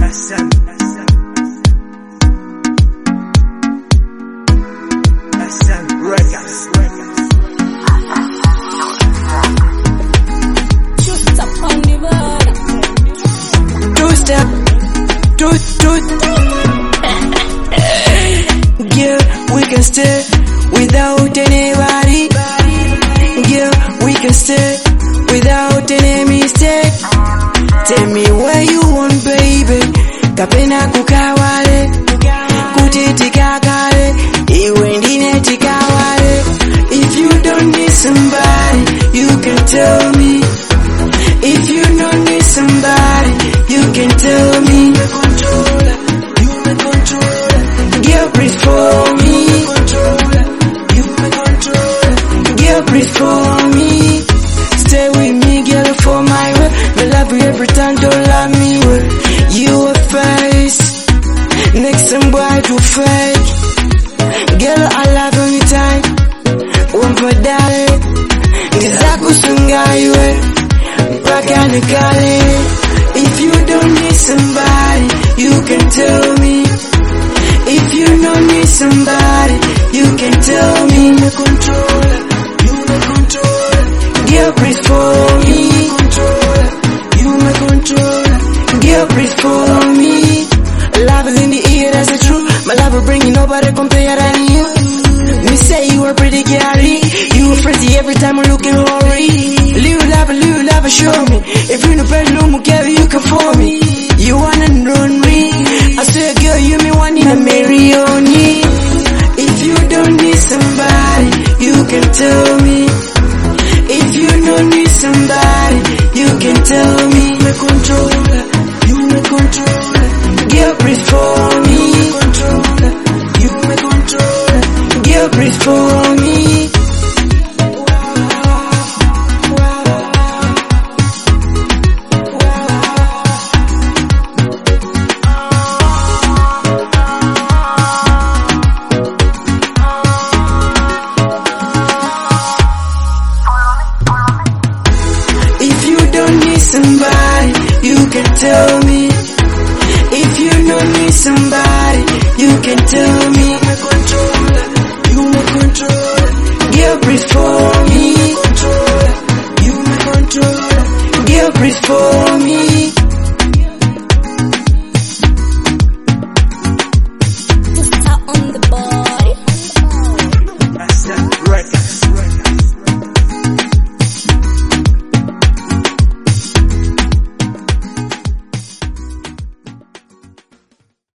Yeah, we can stay without anybody. Yeah, we can stay without any mistake. Tell me where you want, baby. Kapena kukawale, kutitika kale, iwe ndine tikawale. If you don't need somebody, you can tell me. If you don't need somebody, you can tell me. Girl, breathe for me. Girl, breathe for me. Stay with me, girl, for my way. Me love you every time, don't love me well. You a face, next time boy to fake. Girl, I love you anytime. One for darling, ngizaku sungaiwe, mpaka nikale. If you don't need somebody, you can tell me. If you don't need somebody, you can tell me. You the controller, you the controller. Girl, breathe for me. You the controller. Girl, breathe for me. Love is in the air, that's the truth. My love will bring you, nobody compare than you. Me say you are pretty girly. You are pretty every time I'm looking horny. Little love, show me. If you in the bedroom, girl, you can for me. You wanna know me? I say, girl, you me one in a Marioni. If you don't need somebody, you can tell me. If you don't need somebody, you can tell me. You the controller, you the controller.